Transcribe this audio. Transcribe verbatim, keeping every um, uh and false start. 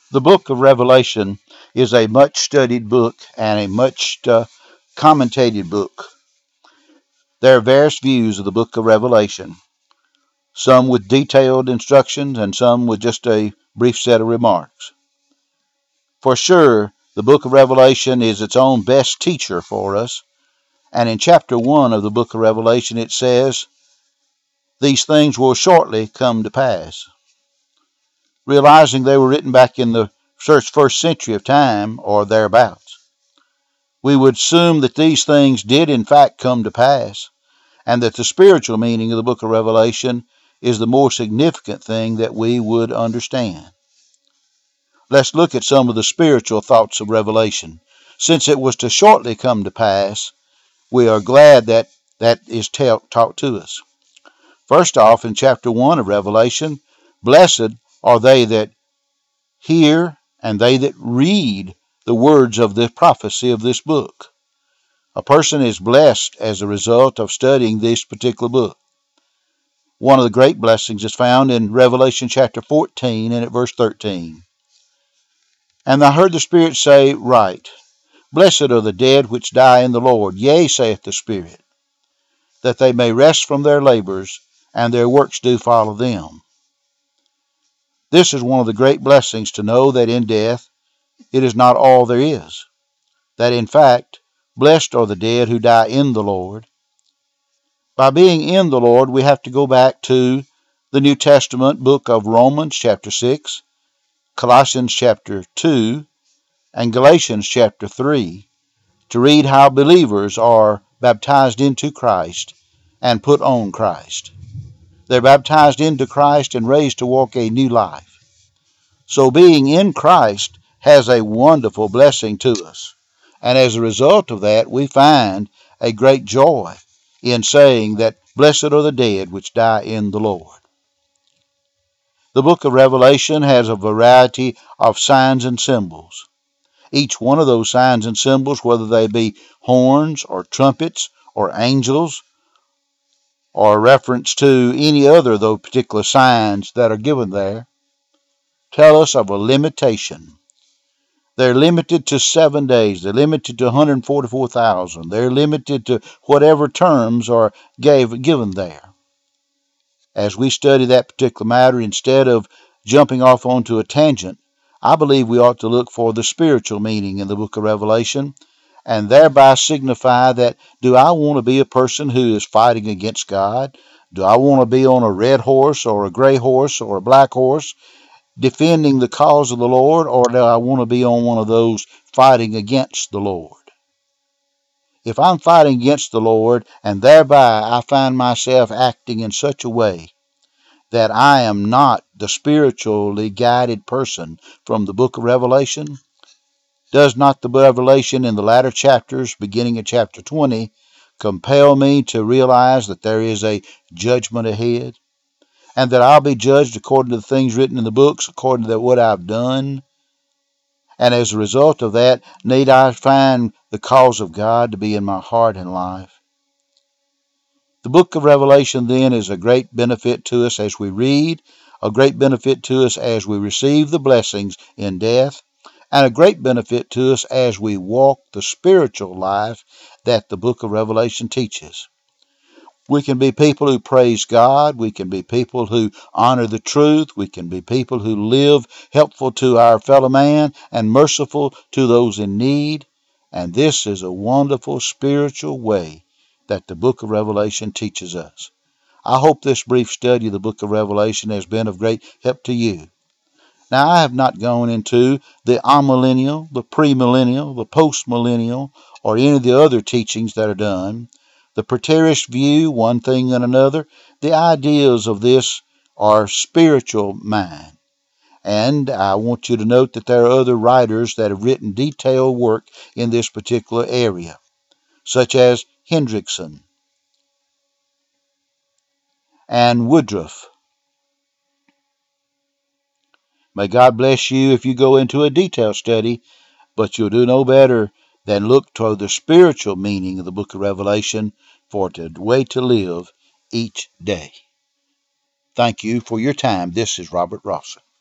The book of Revelation is a much studied book and a much uh, commentated book. There are various views of the book of Revelation, some with detailed instructions and some with just a brief set of remarks. For sure, the book of Revelation is its own best teacher for us, and in chapter one of the book of Revelation it says, "These things will shortly come to pass." Realizing they were written back in the first century of time or thereabouts, we would assume that these things did in fact come to pass, and that the spiritual meaning of the book of Revelation is the more significant thing that we would understand. Let's look at some of the spiritual thoughts of Revelation. Since it was to shortly come to pass, we are glad that that is taught to us. First off, in chapter one of Revelation, blessed are they that hear and they that read the words of the prophecy of this book. A person is blessed as a result of studying this particular book. One of the great blessings is found in Revelation chapter fourteen and at verse thirteen. "And I heard the Spirit say, Write, Blessed are the dead which die in the Lord, yea, saith the Spirit, that they may rest from their labors, and their works do follow them." This is one of the great blessings, to know that in death it is not all there is. That in fact, blessed are the dead who die in the Lord. By being in the Lord, we have to go back to the New Testament book of Romans chapter six, Colossians chapter two, and Galatians chapter three to read how believers are baptized into Christ and put on Christ. They're baptized into Christ and raised to walk a new life. So being in Christ has a wonderful blessing to us. And as a result of that, we find a great joy in saying that blessed are the dead which die in the Lord. The book of Revelation has a variety of signs and symbols. Each one of those signs and symbols, whether they be horns or trumpets or angels, or reference to any other of those particular signs that are given there, tell us of a limitation. They're limited to seven days. They're limited to one hundred forty-four thousand. They're limited to whatever terms are gave, given there. As we study that particular matter, instead of jumping off onto a tangent, I believe we ought to look for the spiritual meaning in the book of Revelation, and thereby signify that, do I want to be a person who is fighting against God? Do I want to be on a red horse or a gray horse or a black horse defending the cause of the Lord, or do I want to be on one of those fighting against the Lord? If I'm fighting against the Lord and thereby I find myself acting in such a way that I am not the spiritually guided person from the book of Revelation, does not the revelation in the latter chapters, beginning at chapter twenty, compel me to realize that there is a judgment ahead, and that I'll be judged according to the things written in the books, according to what I've done? And as a result of that, need I find the cause of God to be in my heart and life? The book of Revelation, then, is a great benefit to us as we read, a great benefit to us as we receive the blessings in death, and a great benefit to us as we walk the spiritual life that the book of Revelation teaches. We can be people who praise God. We can be people who honor the truth. We can be people who live helpful to our fellow man and merciful to those in need. And this is a wonderful spiritual way that the book of Revelation teaches us. I hope this brief study of the book of Revelation has been of great help to you. Now, I have not gone into the amillennial, the premillennial, the postmillennial, or any of the other teachings that are done. The preterist view, one thing and another, the ideas of this are spiritual mind. And I want you to note that there are other writers that have written detailed work in this particular area, such as Hendrickson and Woodruff. May God bless you if you go into a detailed study, but you'll do no better than look toward the spiritual meaning of the book of Revelation for the way to live each day. Thank you for your time. This is Robert Rawson.